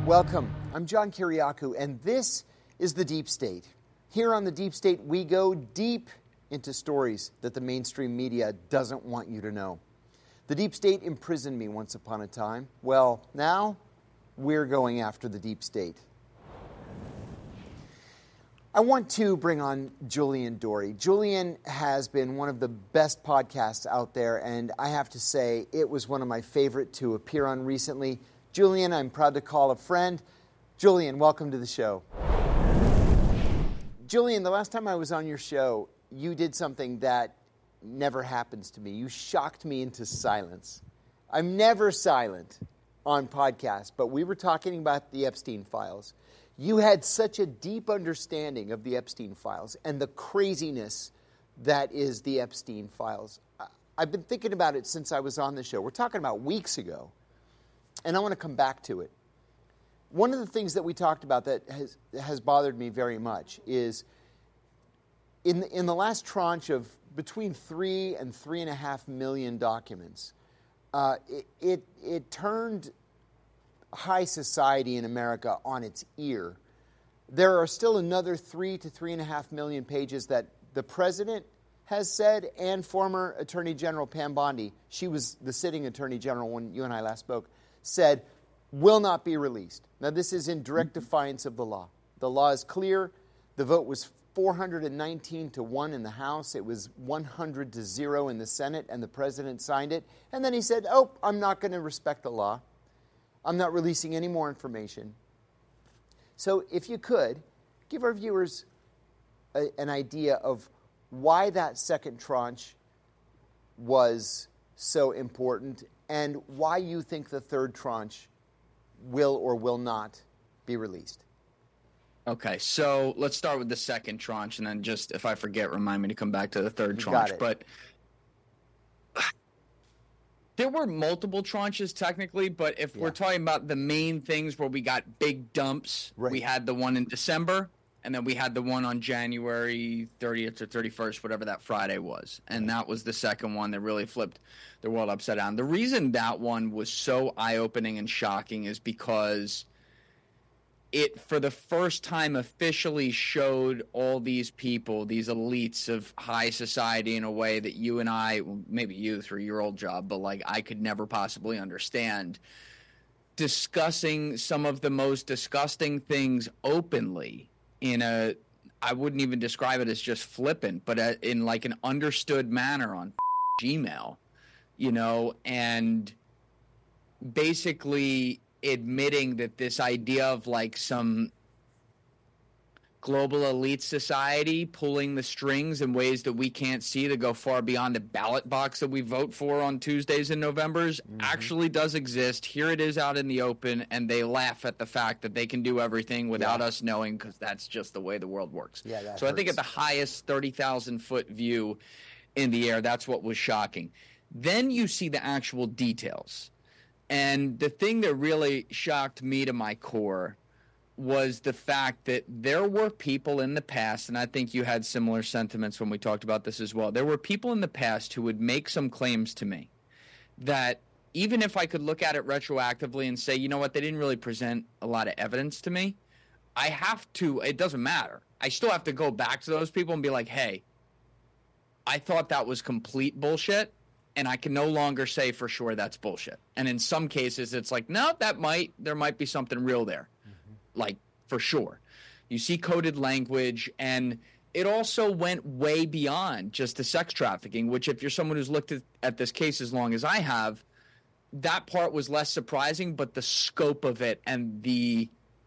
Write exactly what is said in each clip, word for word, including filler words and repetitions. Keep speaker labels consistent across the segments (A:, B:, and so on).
A: Welcome. I'm John Kiriakou, and this is The Deep State. Here on The Deep State, we go deep into stories that the mainstream media doesn't want you to know. The Deep State imprisoned me once upon a time. Well, now we're going after the Deep State. I want to bring on Julian Dory. Julian has been one of the best podcasts out there, and I have to say it was one of my favorite to appear on recently. Julian, I'm proud to call a friend. Julian, welcome to the show. Julian, the last time I was on your show, you did something that never happens to me. You shocked me into silence. I'm never silent on podcasts, but we were talking about the Epstein files. You had such a deep understanding of the Epstein files and the craziness that is the Epstein files. I've been thinking about it since I was on the show. We're talking about weeks ago, and I want to come back to it. One of the things that we talked about that has has bothered me very much is in the, in the last tranche of between three and three and a half million documents, uh, it, it it turned high society in America on its ear. There are still another three to three and a half million pages that the president has said, and former Attorney General Pam Bondi, she was the sitting Attorney General when you and I last spoke, said will not be released. Now, this is in direct defiance of the law. The law is clear. The vote was four hundred nineteen to one in the House. It was one hundred to zero in the Senate, and the president signed it. And then he said, oh, I'm not going to respect the law. I'm not releasing any more information. So if you could, give our viewers a, an idea of why that second tranche was so important and why you think the third tranche will or will not be released.
B: Okay, so let's start with the second tranche, and then just, if I forget, remind me to come back to the third
A: You
B: tranche.
A: got it.
B: But there were multiple tranches technically, but if
A: Yeah.
B: we're talking about the main things where we got big dumps,
A: Right.
B: we had the one in December, and then we had the one on January thirtieth or thirty-first, whatever that Friday was. And that was the second one that really flipped the world upside down. The reason that one was so eye-opening and shocking is because it, for the first time, officially showed all these people, these elites of high society, in a way that you and I, well, maybe you through your old job, but like I could never possibly understand, discussing some of the most disgusting things openly in a, I wouldn't even describe it as just flippant, but a, in like an understood manner on Gmail, you know, and basically admitting that this idea of like some global elite society pulling the strings in ways that we can't see that go far beyond the ballot box that we vote for on Tuesdays and Novembers mm-hmm. actually does exist. Here it is out in the open, and they laugh at the fact that they can do everything without yeah. us knowing, because that's just the way the world works.
A: Yeah, that
B: so
A: hurts.
B: I think at the highest thirty thousand foot view in the air, that's what was shocking. Then you see the actual details. And the thing that really shocked me to my core was the fact that there were people in the past, and I think you had similar sentiments when we talked about this as well. There were people in the past who would make some claims to me that even if I could look at it retroactively and say, you know what, they didn't really present a lot of evidence to me, I have to, it doesn't matter. I still have to go back to those people and be like, hey, I thought that was complete bullshit. And I can no longer say for sure that's bullshit. And in some cases, it's like, no, that might, there might be something real there. Mm-hmm. Like, for sure. You see coded language, and it also went way beyond just the sex trafficking, which if you're someone who's looked at, at this case as long as I have, that part was less surprising, but the scope of it and the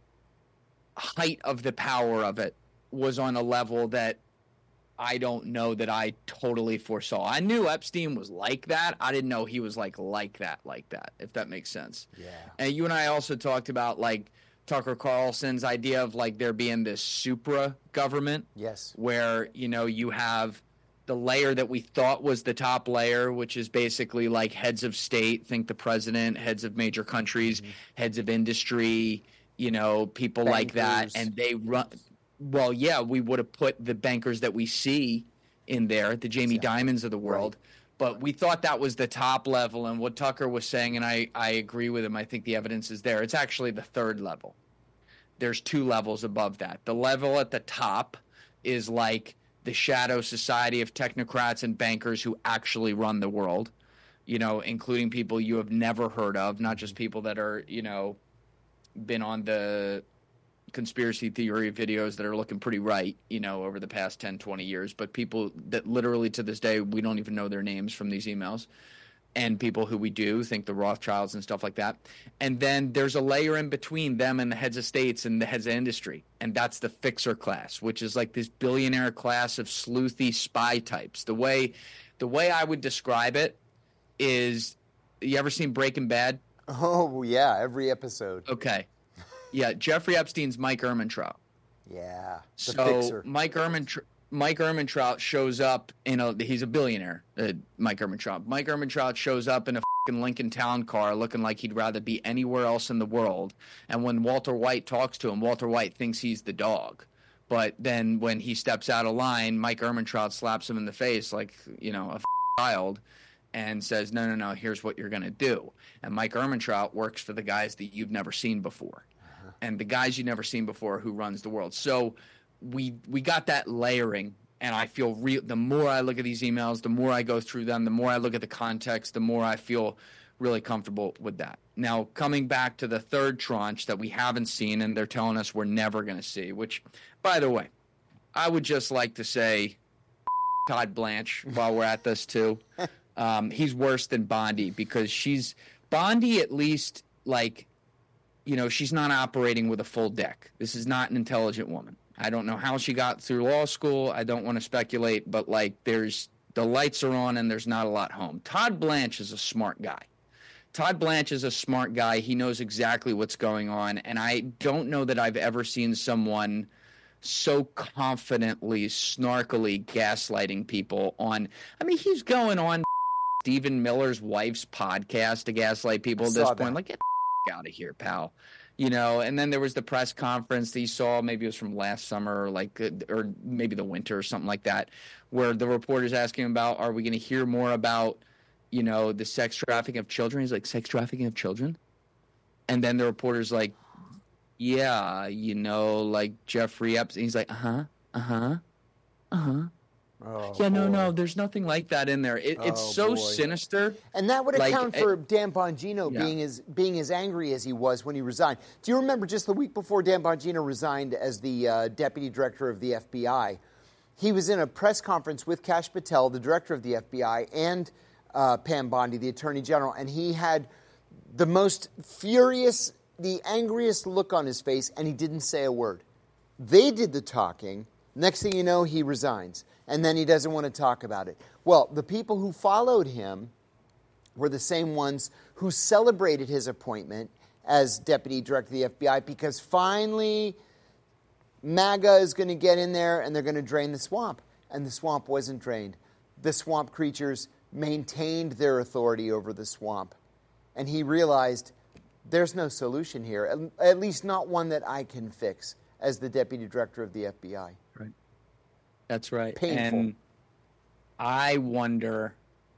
B: height of the power of it was on a level that I don't know that I totally foresaw. I knew Epstein was like that. I didn't know he was like like that, like that, if that makes sense.
A: Yeah.
B: And you and I also talked about like Tucker Carlson's idea of like there being this supra government.
A: Yes.
B: Where, you know, you have the layer that we thought was the top layer, which is basically like heads of state, think the president, heads of major countries, mm-hmm. heads of industry, you know, people
A: Bankers.
B: like that. And they run... Well, yeah, we would have put the bankers that we see in there, the Jamie
A: Exactly.
B: Dimons of the world.
A: Right.
B: But we thought that was the top level, and what Tucker was saying, and I, I agree with him. I think the evidence is there. It's actually the third level. There's two levels above that. The level at the top is like the shadow society of technocrats and bankers who actually run the world, you know, including people you have never heard of, not just people that are, you know, been on the conspiracy theory videos that are looking pretty right, you know, over the past ten, twenty years, but people that literally to this day, we don't even know their names from these emails, and people who we do think the Rothschilds and stuff like that. And then there's a layer in between them and the heads of states and the heads of industry, and that's the fixer class, which is like this billionaire class of sleuthy spy types. The way, the way I would describe it is, you ever seen Breaking Bad?
A: Oh, yeah, every episode.
B: Okay. Yeah, Jeffrey Epstein's Mike Ehrmantraut.
A: Yeah, the
B: so
A: fixer.
B: Mike Ehrmantraut, Mike Ehrmantraut shows up in a, he's a billionaire, uh, Mike Ehrmantraut. Mike Ehrmantraut shows up in a fucking Lincoln Town Car looking like he'd rather be anywhere else in the world. And when Walter White talks to him, Walter White thinks he's the dog. But then when he steps out of line, Mike Ehrmantraut slaps him in the face like, you know, a child and says, no, no, no, here's what you're going to do. And Mike Ehrmantraut works for the guys that you've never seen before. Uh-huh. And the guys you've never seen before who runs the world. So we we got that layering, and I feel real. The more I look at these emails, the more I go through them, the more I look at the context, the more I feel really comfortable with that. Now, coming back to the third tranche that we haven't seen and they're telling us we're never going to see, which, by the way, I would just like to say Todd Blanche while we're at this too. Um, he's worse than Bondi because she's Bondi at least like, you know, she's not operating with a full deck. This is not an intelligent woman. I don't know how she got through law school. I don't want to speculate, but like there's the lights are on and there's not a lot home. Todd Blanche is a smart guy. Todd Blanche is a smart guy. He knows exactly what's going on. And I don't know that I've ever seen someone so confidently, snarkily gaslighting people on. I mean, he's going on Stephen Miller's wife's podcast to gaslight people at this point. That. Like, get the out of here, pal. You know, and then there was the press conference that you saw, maybe it was from last summer or like, or maybe the winter or something like that, where the reporter's asking about, are we going to hear more about, you know, the sex trafficking of children? He's like, sex trafficking of children? And then the reporter's like, yeah, you know, like Jeffrey Epstein. He's like, uh-huh, uh-huh, uh-huh.
A: Oh,
B: yeah, no,
A: boy.
B: no, there's nothing like that in there. It, it's
A: oh,
B: so
A: boy.
B: sinister.
A: And that would account
B: like,
A: for
B: it,
A: Dan Bongino
B: yeah.
A: being as being as angry as he was when he resigned. Do you remember just the week before Dan Bongino resigned as the uh, deputy director of the F B I, he was in a press conference with Kash Patel, the director of the F B I, and uh, Pam Bondi, the attorney general, and he had the most furious, the angriest look on his face, and he didn't say a word. They did the talking. Next thing you know, he resigns, and then he doesn't want to talk about it. Well, the people who followed him were the same ones who celebrated his appointment as deputy director of the F B I because finally MAGA is going to get in there and they're going to drain the swamp. And the swamp wasn't drained. The swamp creatures maintained their authority over the swamp. And he realized there's no solution here, at least not one that I can fix as the deputy director of the F B I.
B: Right. That's right.
A: Painful.
B: And I wonder,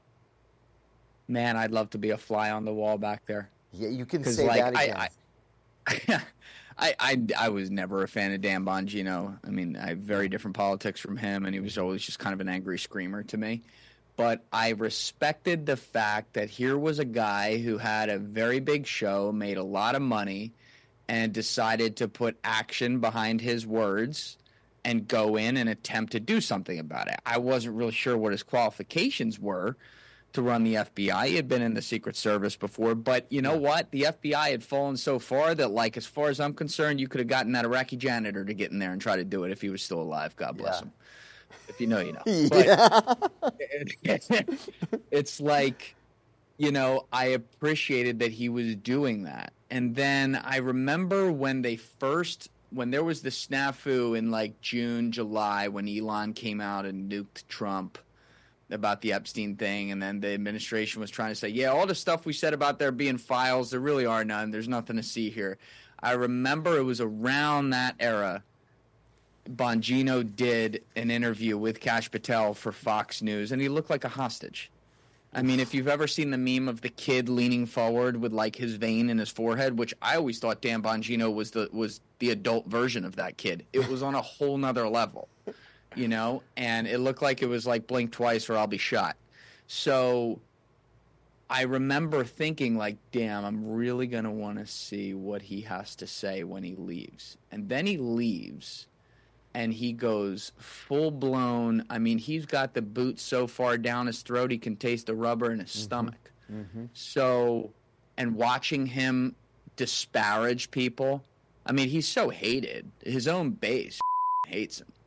B: man, I'd love to be a fly on the wall back there.
A: Yeah, you can say
B: like,
A: that again.
B: I, I, I, I, I was never a fan of Dan Bongino. I mean, I have very different politics from him, and he was always just kind of an angry screamer to me. But I respected the fact that here was a guy who had a very big show, made a lot of money, and decided to put action behind his words and go in and attempt to do something about it. I wasn't really sure what his qualifications were to run the F B I. He had been in the Secret Service before, but you know what? The F B I had fallen so far that, like, as far as I'm concerned, you could have gotten that Iraqi janitor to get in there and try to do it if he was still alive. God bless
A: yeah.
B: him. If you know, you know.
A: Yeah.
B: But it, it's like, you know, I appreciated that he was doing that. And then I remember when they first, when there was the snafu in like June, July, when Elon came out and nuked Trump about the Epstein thing, and then the administration was trying to say, yeah, all the stuff we said about there being files, there really are none. There's nothing to see here. I remember it was around that era Bongino did an interview with Kash Patel for Fox News, and he looked like a hostage. I mean, if you've ever seen the meme of the kid leaning forward with like his vein in his forehead, which I always thought Dan Bongino was the was the adult version of that kid. It was on a whole nother level, you know, and it looked like it was like blink twice or I'll be shot. So I remember thinking like, damn, I'm really going to want to see what he has to say when he leaves. And then he leaves. And he goes full-blown, I mean, he's got the boot so far down his throat he can taste the rubber in his mm-hmm. stomach. Mm-hmm. So, and watching him disparage people, I mean, he's so hated. His own base hates him.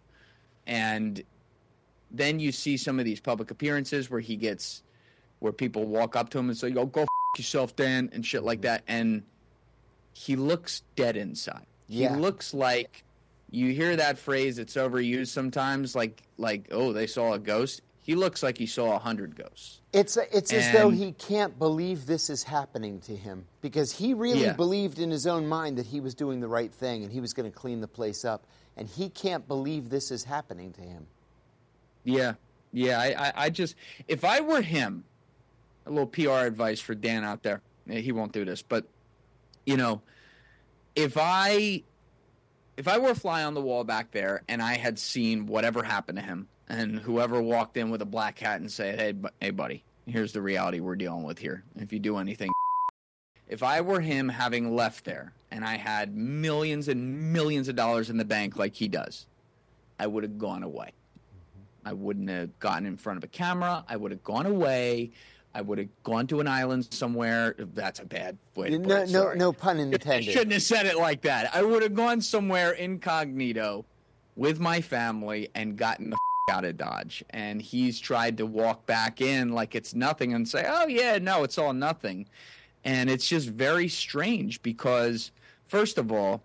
B: And then you see some of these public appearances where he gets, where people walk up to him and say, "Yo, go f*** yourself, Dan," and shit like that. And he looks dead inside. Yeah. He looks like... You hear that phrase, it's overused sometimes, like, like oh, they saw a ghost. He looks like he saw a hundred ghosts.
A: It's it's and, as though he can't believe this is happening to him because he really yeah. believed in his own mind that he was doing the right thing and he was going to clean the place up, and he can't believe this is happening to him.
B: Yeah, yeah. I, I, I just, if I were him, a little P R advice for Dan out there. He won't do this, but, you know, if I... If I were a fly on the wall back there and I had seen whatever happened to him and whoever walked in with a black hat and said, hey, bu- hey, buddy, here's the reality we're dealing with here. If you do anything, if I were him having left there and I had millions and millions of dollars in the bank like he does, I would have gone away. I wouldn't have gotten in front of a camera. I would have gone away. I would have gone to an island somewhere. That's a bad way to put
A: no,
B: it.
A: No, no pun intended.
B: I shouldn't have said it like that. I would have gone somewhere incognito with my family and gotten the f- out of Dodge. And he's tried to walk back in like it's nothing and say, oh, yeah, no, it's all nothing. And it's just very strange because, first of all,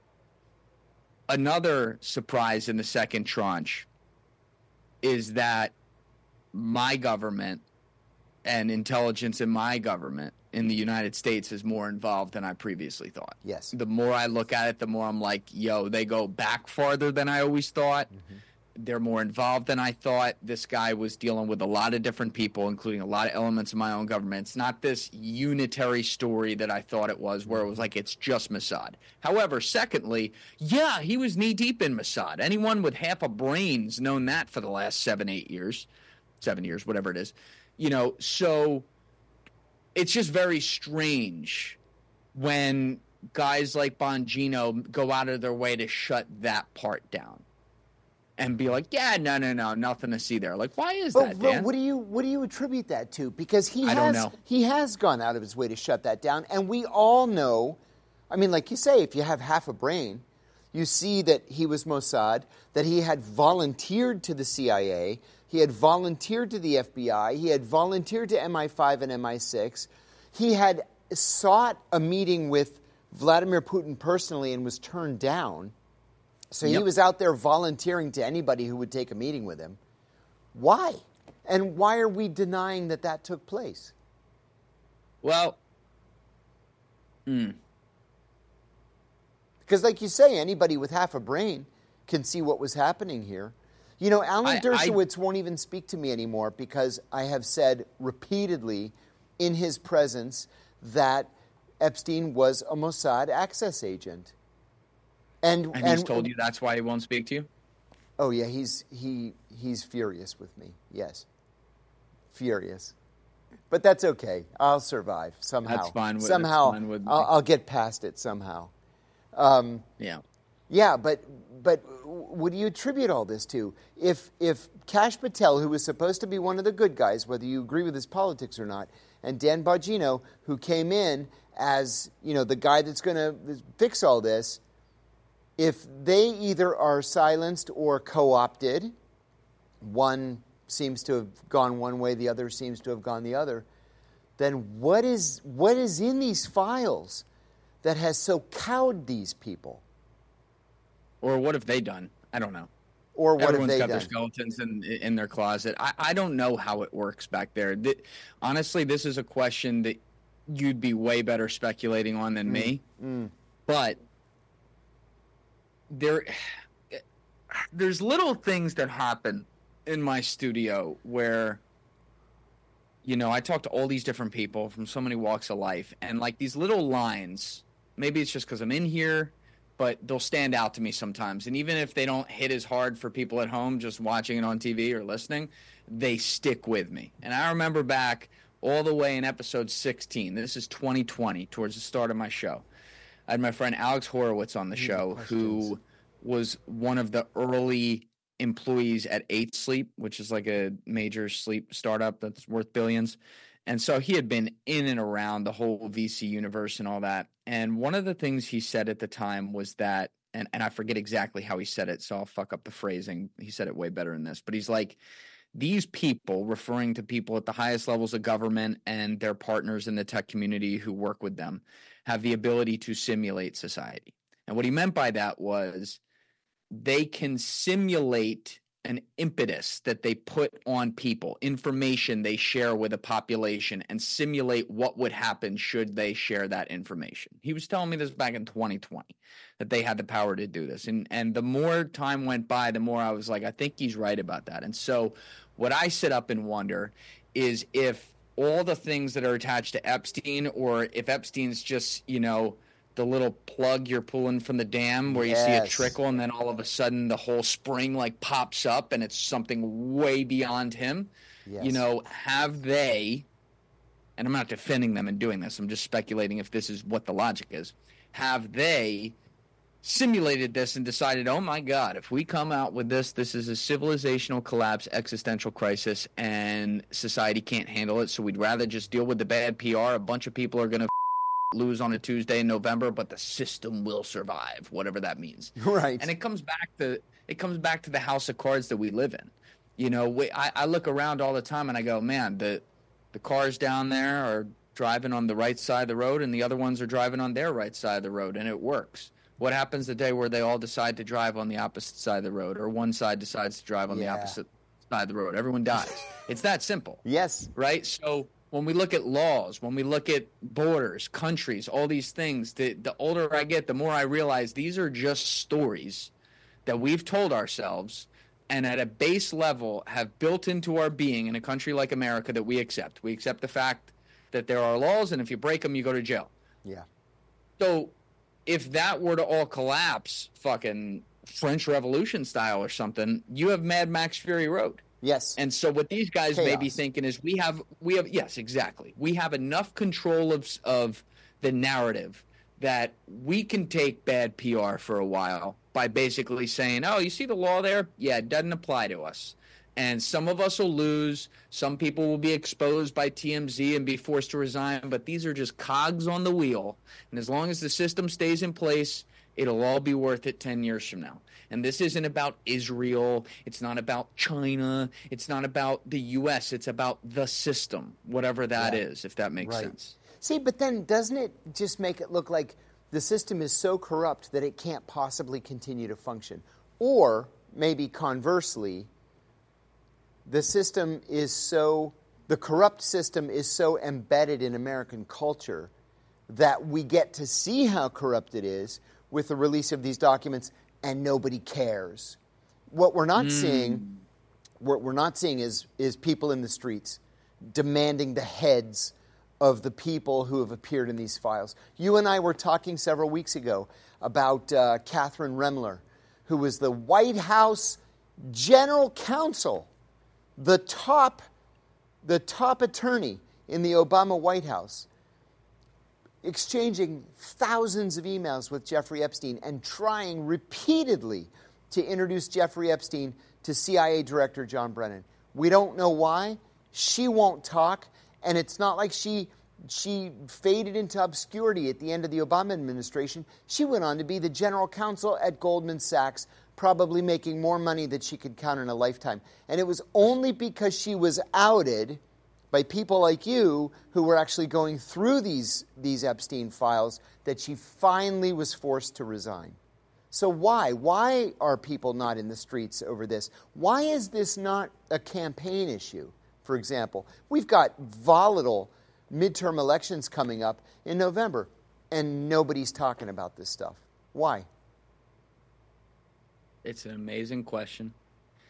B: another surprise in the second tranche is that my government and intelligence in my government in the United States is more involved than I previously thought.
A: Yes.
B: The more I look at it, the more I'm like, yo, they go back farther than I always thought. Mm-hmm. They're more involved than I thought. This guy was dealing with a lot of different people, including a lot of elements of my own government. It's not this unitary story that I thought it was, where it was like it's just Mossad. However, secondly, yeah, he was knee-deep in Mossad. Anyone with half a brain's known that for the last seven, eight years. Seven years, whatever it is. You know, so it's just very strange when guys like Bongino go out of their way to shut that part down and be like, yeah, no, no, no, nothing to see there. Like, why is
A: but,
B: that,
A: but
B: Dan?
A: What do you what do you attribute that to? Because he
B: I
A: has
B: don't know.
A: he has gone out of his way to shut that down, and we all know. I mean, like you say, if you have half a brain, you see that he was Mossad, that he had volunteered to the C I A. He had volunteered to the F B I. He had volunteered to M I five and M I six. He had sought a meeting with Vladimir Putin personally and was turned down. So yep. He was out there volunteering to anybody who would take a meeting with him. Why? And why are we denying that that took place?
B: Well, hmm.
A: Because like you say, anybody with half a brain can see what was happening here. You know, Alan I, Dershowitz I, won't even speak to me anymore because I have said repeatedly in his presence that Epstein was a Mossad access agent. And,
B: and he's and, told you that's why he won't speak to you?
A: Oh, yeah, he's he he's furious with me, yes. Furious. But that's okay. I'll survive somehow.
B: That's fine. With,
A: somehow,
B: fine with
A: I'll, I'll get past it somehow. Um,
B: yeah.
A: Yeah, but but what do you attribute all this to? If if Kash Patel, who was supposed to be one of the good guys, whether you agree with his politics or not, and Dan Bongino, who came in as, you know, the guy that's going to fix all this, if they either are silenced or co-opted, one seems to have gone one way, the other seems to have gone the other, then what is what is in these files that has so cowed these people?
B: Or what have they done? I don't know.
A: Or what
B: Everyone's
A: have they
B: got
A: done?
B: their skeletons in, in their closet. I, I don't know how it works back there. Th- honestly, this is a question that you'd be way better speculating on than mm. me. Mm. But there, there's little things that happen in my studio where you know, I talk to all these different people from so many walks of life, and like these little lines, maybe it's just because I'm in here, but they'll stand out to me sometimes. And even if they don't hit as hard for people at home just watching it on T V or listening, they stick with me. And I remember back all the way in episode sixteen, this is twenty twenty, towards the start of my show. I had my friend Alex Horowitz on the show, who was one of the early employees at Eight Sleep, which is like a major sleep startup that's worth billions. And so he had been in and around the whole V C universe and all that. And one of the things he said at the time was that, and, and I forget exactly how he said it, so I'll fuck up the phrasing. He said it way better than this. But he's like, these people, referring to people at the highest levels of government and their partners in the tech community who work with them, have the ability to simulate society. And what he meant by that was they can simulate an impetus that they put on people, information they share with a population, and simulate what would happen should they share that information. He was telling me this back in twenty twenty, that they had the power to do this. And and the more time went by, the more I was like, I think he's right about that. And so what I sit up and wonder is if all the things that are attached to Epstein, or if Epstein's just, you know, the little plug you're pulling from the dam where you
A: Yes.
B: see a trickle and then all of a sudden the whole spring like pops up and it's something way beyond him.
A: Yes.
B: You know, have they, and I'm not defending them in doing this, I'm just speculating if this is what the logic is, have they simulated this and decided, oh my God, if we come out with this, this is a civilizational collapse, existential crisis, and society can't handle it, so we'd rather just deal with the bad P R. A bunch of people are going to lose on a Tuesday in November, but the system will survive, whatever that means.
A: Right.
B: And it comes back to it comes back to the house of cards that we live in. You know, we, I, I look around all the time and I go, man, the the cars down there are driving on the right side of the road and the other ones are driving on their right side of the road, and it works. What happens the day where they all decide to drive on the opposite side of the road, or one side decides to drive on
A: Yeah.
B: the opposite side of the road? Everyone dies. It's that simple.
A: Yes.
B: Right? So when we look at laws, when we look at borders, countries, all these things, the, the older I get, the more I realize these are just stories that we've told ourselves and at a base level have built into our being in a country like America that we accept. We accept the fact that there are laws, and if you break them, you go to jail.
A: Yeah.
B: So if that were to all collapse, fucking French Revolution style or something, you have Mad Max Fury Road.
A: Yes.
B: And so what these guys may be
A: Chaos.
B: thinking is we have we have yes, exactly. We have enough control of of the narrative that we can take bad P R for a while by basically saying, "Oh, you see the law there? Yeah, it doesn't apply to us." And some of us will lose. Some people will be exposed by T M Z and be forced to resign. But these are just cogs on the wheel. And as long as the system stays in place, it'll all be worth it ten years from now. And this isn't about Israel. It's not about China. It's not about the U S. It's about the system, whatever that
A: Yeah.
B: is, if that makes
A: Right.
B: sense.
A: See, but then doesn't it just make it look like the system is so corrupt that it can't possibly continue to function? Or maybe conversely, the system is so, the corrupt system is so embedded in American culture that we get to see how corrupt it is with the release of these documents and nobody cares. What we're not seeing, what we're not seeing is, is people in the streets demanding the heads of the people who have appeared in these files. You and I were talking several weeks ago about uh, Catherine Remler, who was the White House General Counsel, the top, the top attorney in the Obama White House, exchanging thousands of emails with Jeffrey Epstein and trying repeatedly to introduce Jeffrey Epstein to C I A Director John Brennan. We don't know why. She won't talk, and it's not like she she faded into obscurity at the end of the Obama administration. She went on to be the general counsel at Goldman Sachs, probably making more money than she could count in a lifetime. And it was only because she was outed by people like you who were actually going through these, these Epstein files that she finally was forced to resign. So why? Why are people not in the streets over this? Why is this not a campaign issue, for example? We've got volatile midterm elections coming up in November, and nobody's talking about this stuff. Why?
B: It's an amazing question.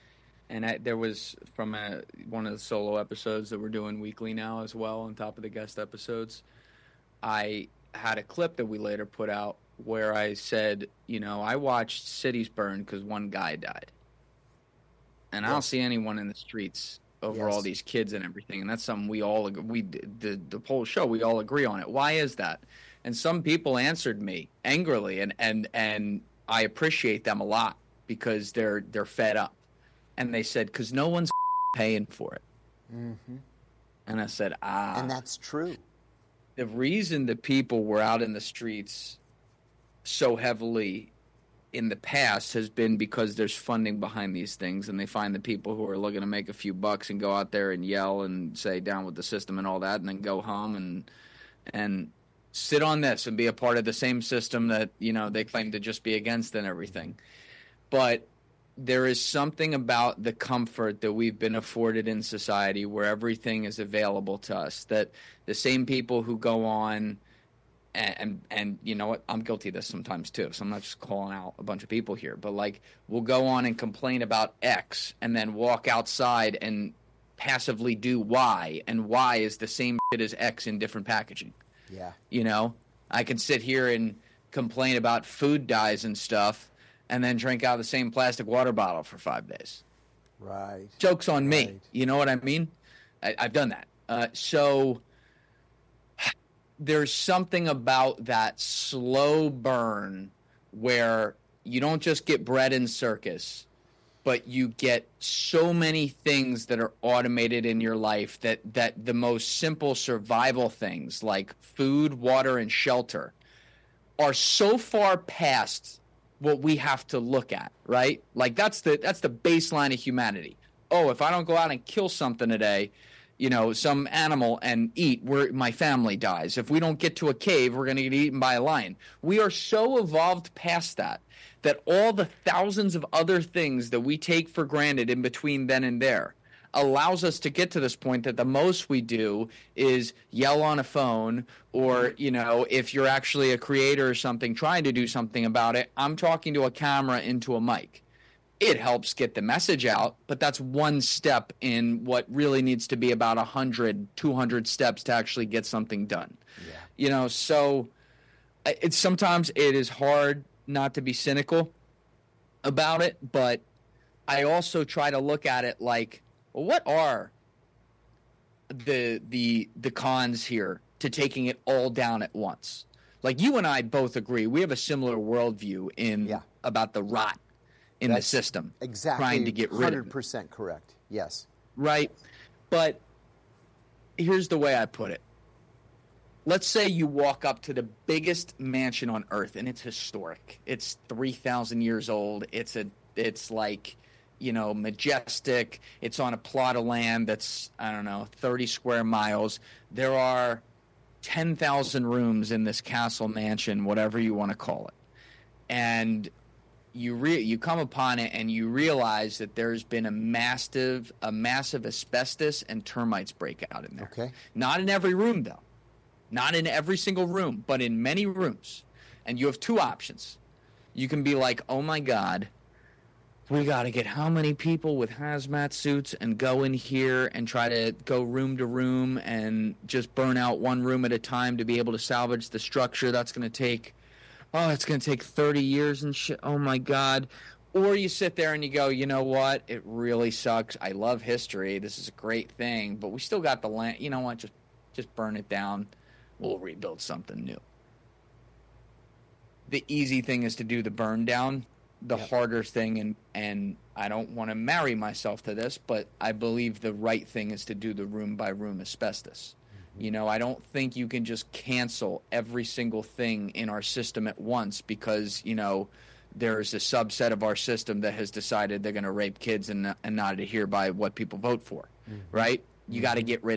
B: And I, there was from a, one of the solo episodes that we're doing weekly now as well, on top of the guest episodes, I had a clip that we later put out where I said, you know, I watched cities burn because one guy died. And yes. I don't see anyone in the streets over yes. all these kids and everything. And that's something we all, we the, the whole show, we all agree on it. Why is that? And some people answered me angrily, and, and, and I appreciate them a lot because they're they're fed up. And they said, because no one's paying for it. Mm-hmm. And I said, ah.
A: And that's true.
B: The reason that people were out in the streets so heavily in the past has been because there's funding behind these things, and they find the people who are looking to make a few bucks and go out there and yell and say down with the system and all that, and then go home and and sit on this and be a part of the same system that, you know, they claim to just be against and everything. But there is something about the comfort that we've been afforded in society where everything is available to us, that the same people who go on and, and, and you know what, I'm guilty of this sometimes too, so I'm not just calling out a bunch of people here, but like we'll go on and complain about X and then walk outside and passively do Y, and Y is the same shit as X in different packaging.
A: Yeah.
B: You know, I can sit here and complain about food dyes and stuff and then drink out of the same plastic water bottle for five days.
A: Right.
B: Joke's on
A: right.
B: me. You know what I mean? I, I've done that. Uh, so there's something about that slow burn where you don't just get bread and circus, but you get so many things that are automated in your life that, that the most simple survival things like food, water, and shelter are so far past what we have to look at, right? Like that's the that's the baseline of humanity. Oh, if I don't go out and kill something today, you know, some animal and eat, where my family dies. If we don't get to a cave, we're going to get eaten by a lion. We are so evolved past that, that all the thousands of other things that we take for granted in between then and there allows us to get to this point that the most we do is yell on a phone, or, you know, if you're actually a creator or something trying to do something about it, I'm talking to a camera into a mic. It helps get the message out, but that's one step in what really needs to be about one hundred, two hundred steps to actually get something done.
A: Yeah.
B: You know, so it's sometimes it is hard not to be cynical about it, but I also try to look at it like, well, what are the the the cons here to taking it all down at once? Like you and I both agree, we have a similar worldview in yeah. about the rot in That's the system.
A: Exactly,
B: trying to get rid of it.
A: one hundred percent correct. Yes.
B: Right. But here's the way I put it. Let's say you walk up to the biggest mansion on Earth, and it's historic. It's three thousand years old. It's a it's like, you know, majestic. It's on a plot of land that's, I don't know, thirty square miles. There are ten thousand rooms in this castle mansion, whatever you want to call it. And you re- you come upon it and you realize that there's been a massive, a massive asbestos and termites breakout in there.
A: Okay.
B: Not in every room, though. Not in every single room, but in many rooms. And you have two options. You can be like, oh, my God, we got to get how many people with hazmat suits and go in here and try to go room to room and just burn out one room at a time to be able to salvage the structure. That's going to take, oh, it's going to take thirty years and shit. Oh, my God. Or you sit there and you go, you know what? It really sucks. I love history. This is a great thing. But we still got the land. You know what? Just, just burn it down. We'll rebuild something new. The easy thing is to do the burn down. The yep. harder thing, and, and I don't want to marry myself to this, but I believe the right thing is to do the room-by-room asbestos. Mm-hmm. You know, I don't think you can just cancel every single thing in our system at once because, you know, there's a subset of our system that has decided they're going to rape kids and, and not adhere by what people vote for, mm-hmm. right? You mm-hmm. got to get rid